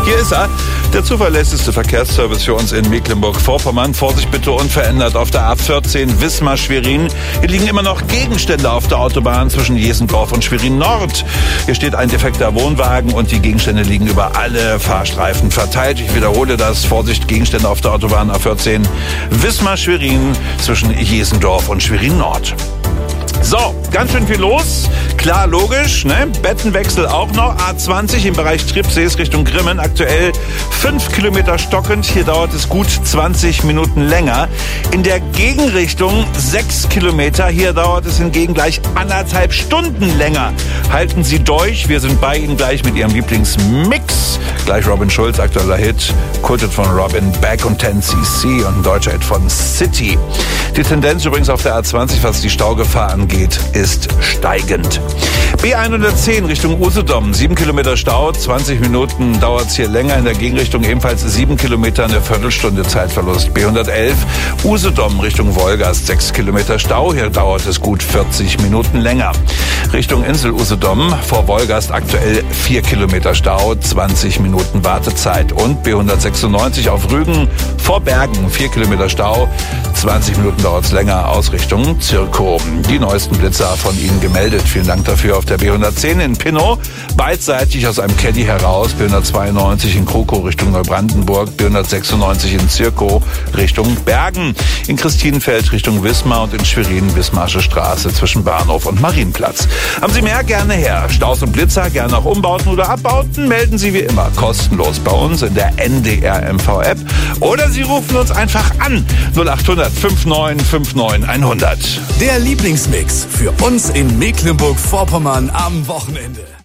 Hier ist er, der zuverlässigste Verkehrsservice für uns in Mecklenburg-Vorpommern. Vorsicht bitte unverändert auf der A14 Wismar-Schwerin. Hier liegen immer noch Gegenstände auf der Autobahn zwischen Jesendorf und Schwerin-Nord. Hier steht ein defekter Wohnwagen und die Gegenstände liegen über alle Fahrstreifen verteilt. Ich wiederhole das. Vorsicht, Gegenstände auf der Autobahn A14 Wismar-Schwerin zwischen Jesendorf und Schwerin-Nord. So, ganz schön viel los. Klar, logisch, ne? Bettenwechsel auch noch. A20 im Bereich Tripsees Richtung Grimmen. Aktuell 5 Kilometer stockend. Hier dauert es gut 20 Minuten länger. In der Gegenrichtung 6 Kilometer. Hier dauert es hingegen gleich 1,5 Stunden länger. Halten Sie durch. Wir sind bei Ihnen gleich mit Ihrem Lieblingsmix. Gleich Robin Schulz, aktueller Hit. Kultet von Robin, Back und 10cc und ein deutscher Hit von City. Die Tendenz übrigens auf der A20, was die Staugefahr angeht, ist steigend. B110 Richtung Usedom, 7 Kilometer Stau, 20 Minuten dauert es hier länger. In der Gegenrichtung ebenfalls 7 Kilometer, eine Viertelstunde Zeitverlust. B111 Usedom Richtung Wolgast, 6 Kilometer Stau, hier dauert es gut 40 Minuten länger. Richtung Insel Usedom vor Wolgast aktuell 4 Kilometer Stau, 20 Minuten Wartezeit. Und B196 auf Rügen vor Bergen, 4 Kilometer Stau, 20 Minuten dauert es länger aus Richtung Zirkow. Die neuesten Blitzer von Ihnen gemeldet. Vielen Dank dafür auf der B110 in Pinnow. Beidseitig aus einem Caddy heraus. B192 in Kroko Richtung Neubrandenburg. B196 in Zirkow Richtung Bergen. In Christinenfeld Richtung Wismar und in Schwerin Wismarsche Straße zwischen Bahnhof und Marienplatz. Haben Sie mehr? Gerne her. Staus und Blitzer, gerne auch Umbauten oder Abbauten. Melden Sie wie immer kostenlos bei uns in der NDR MV-App. Oder Sie rufen uns einfach an. 0800 59 59 100. Der Lieblingsmix für uns in Mecklenburg-Vorpommern am Wochenende.